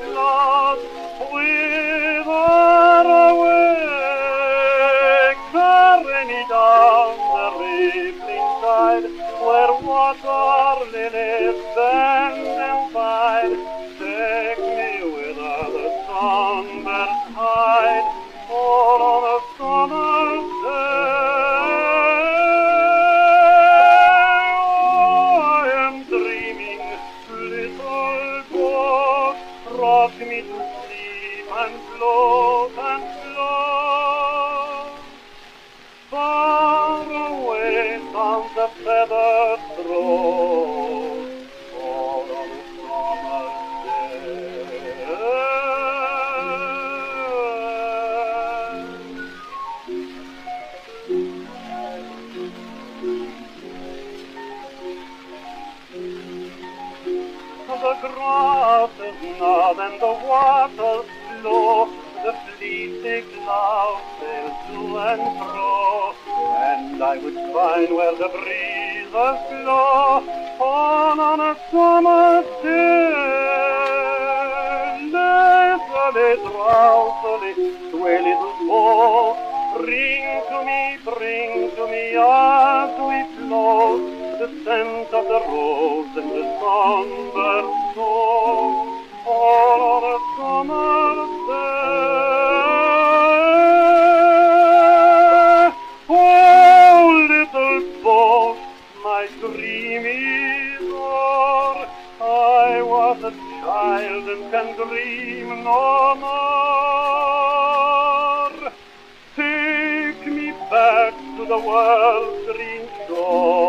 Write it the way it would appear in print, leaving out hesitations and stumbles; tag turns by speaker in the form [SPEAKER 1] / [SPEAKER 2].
[SPEAKER 1] lost, whither away? Carry me down the rippling tide, where water lilies bend and bide. Take me whither the sunbirds hide, or on a summer's day. Oh, I am dreaming, little boat, rock me to sleep and float and float. Far away sounds the feathered throat, or on a summer's The grass is gnawed and the water's slow, the fleeting clouds sail to and fro, and I would find where the breezes blow on a summer's day. Lazily, drowsily, sway little boat, bring to me as we float the scent of the rose and the sunbird song, all on a summer's day. Oh, little boat, my dream is o'er. I was a child and can dream no more. Take me back to the world's green shore.